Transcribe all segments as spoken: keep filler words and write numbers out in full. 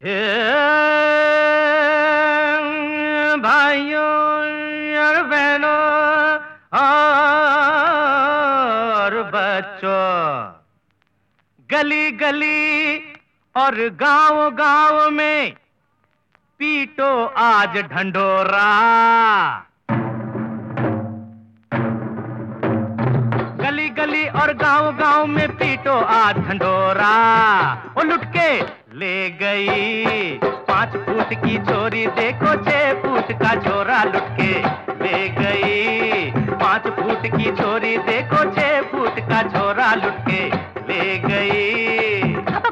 हे भाइयों और बहनों और बच्चों, गली गली और गांव गांव में पीटो आज ढंढोरा। गली गली और गांव गांव में पीटो आज ढंढोरा। वो लुट के ले गई पांच फुट की छोरी, देखो छह फुट का छोरा लुट के ले गई। पांच फुट की छोरी, देखो छह फुट का छोरा लुट के ले गई।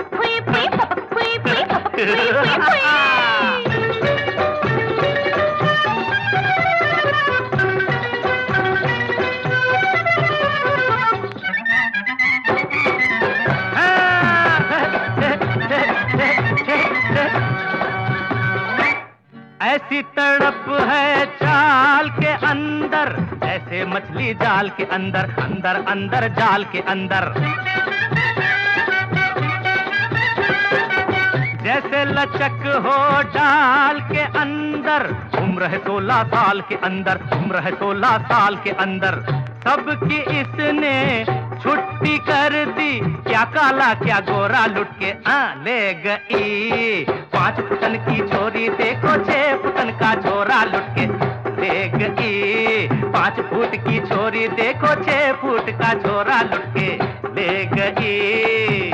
ऐसी तड़प है चाल के अंदर, ऐसे मछली जाल के अंदर, अंदर अंदर जाल के अंदर। जैसे लचक हो डाल के अंदर, उम्र है सोलह साल के अंदर, उम्र है सोलह साल के अंदर। सबकी इसने छुट्टी कर दी, क्या काला क्या गोरा लुट के आ ले गई। पांच फुटन की छोरी, देखो छह फुटन का छोरा लुट के ले गई। पांच फुट की छोरी, देखो छह फुट का छोरा लुट के ले गई।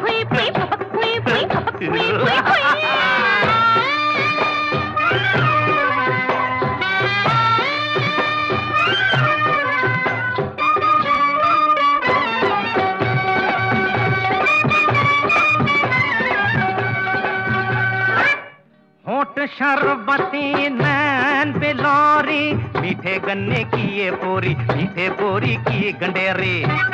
होठ शरबती नैन बिलोरी, मीठे गन्ने की ये बोरी, मीठे बोरी की गंडेरी।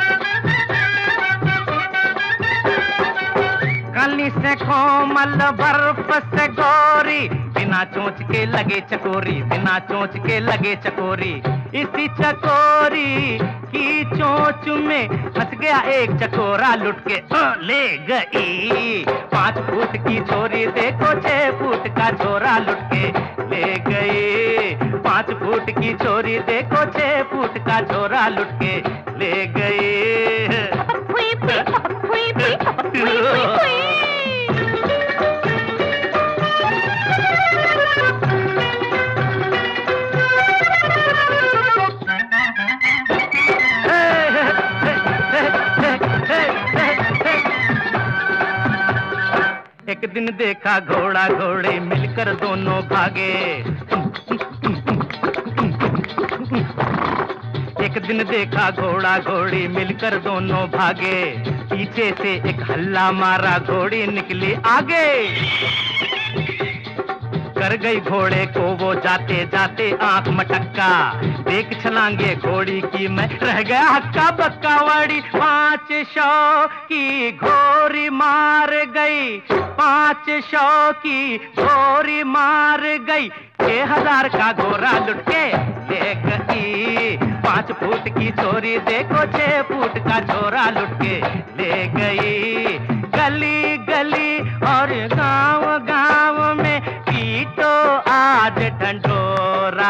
कली से कोमल बर्फ से गोरी, बिना चोंच के लगे चकोरी, बिना चोंच के लगे चकोरी। इसी चकोरी की चोंच में फंस गया एक चकोरा, लुट के ले गई। पांच फुट की छोरी, देखो छह फुट का छोरा लुट के ले गई। पांच फुट की छोरी, देखो छह फुट का छोरा लुट के ले गई। एक दिन देखा घोड़ा घोड़े मिलकर दोनों भागे। एक दिन देखा घोड़ा घोड़ी मिलकर दोनों भागे। पीछे से एक हल्ला मारा, घोड़ी निकली आगे। कर गई घोड़े को वो जाते जाते आंख मटक्का, देख छलांगे घोड़ी की मैं रह गया हक्का बक्का। वाड़ी पांच सौ की घोड़ी मार गई, पांच सौ की घोड़ी मार गई। छह हजार का घोड़ा लुट के ले गई। पांच फुट की छोरी, देखो छह फुट का छोरा लुट के ले गई। गली गली और गांव गांव में पीटो आज ढंढोरा।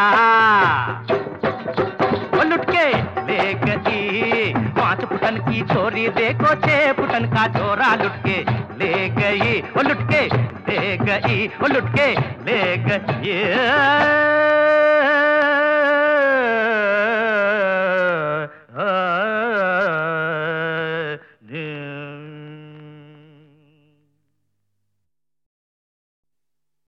वो लुट के ले गई। पांच फुटन की छोरी, देखो छह फुटन का छोरा लुट के ले गई। वो लुट के ले गई, वो लुट के ले गई।